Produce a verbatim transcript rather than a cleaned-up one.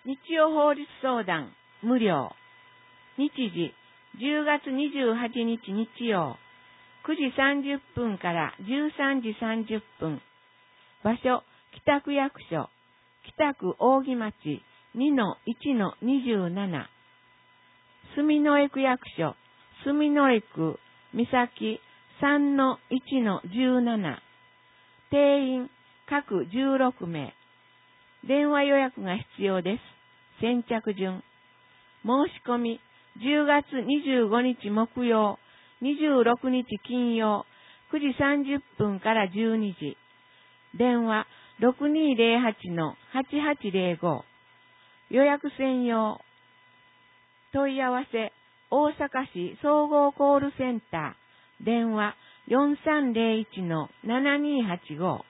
日曜法律相談無料。日時じゅうがつにじゅうはちにち日曜くじさんじゅっぷんからじゅうさんじさんじゅっぷん。場所北区役所北区扇町 にのいちのにじゅうなな。住之江区役所住之江区岬 さんのいちのじゅうなな。定員各じゅうろくめい。電話予約が必要です。先着順。申し込みじゅうがつにじゅうごにち木曜、にじゅうろくにち金曜、くじさんじゅっぷんからじゅうにじ。電話 ろくにーぜろはちのはちはちぜろご。予約専用。問い合わせ、大阪市総合コールセンター。電話 よんさんぜろいちのななにーはちご。